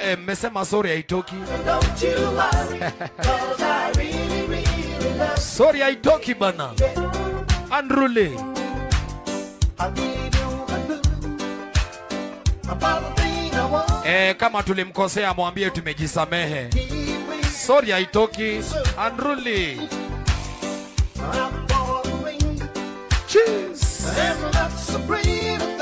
mmesema sorry haitoki. Don't you worry, 'cause I really, really love you. Sorry haitoki bana. Unruly. I really do about the thing I want. Kama tulimkosea mwambie tumejisamehe. Keep me Sorry haitoki. Unruly. I'm falling. Cheers. And that's a pretty